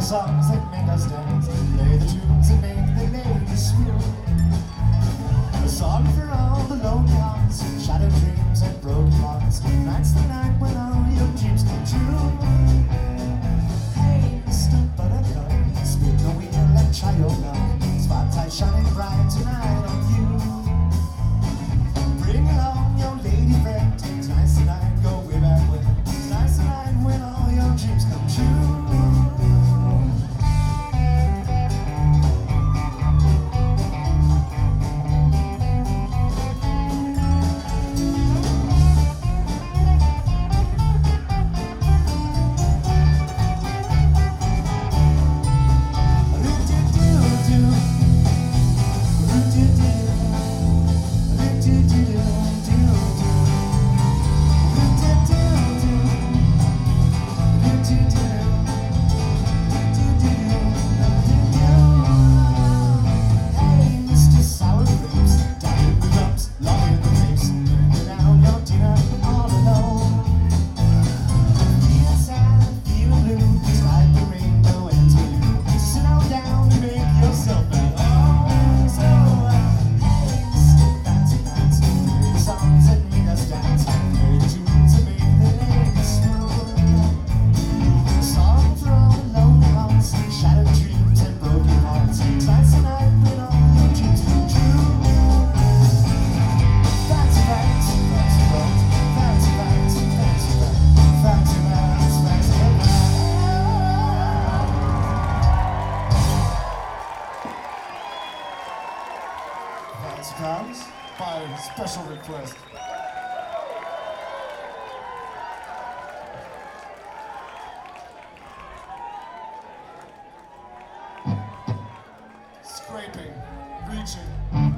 songs that make us dance, play the tunes that make the ladies swoon. A song for all the lonely hearts, shattered dreams and broken hearts. Tonight's the night when all your dreams come true. Hey, Mr. Buttercup, spin the wheel and try your luck. Spotlight shining bright tonight on you. Bring along your lady friend. Tonight's the night, go way back when. Tonight's the night when all your dreams come true. Crowds by special request. Scraping, reaching.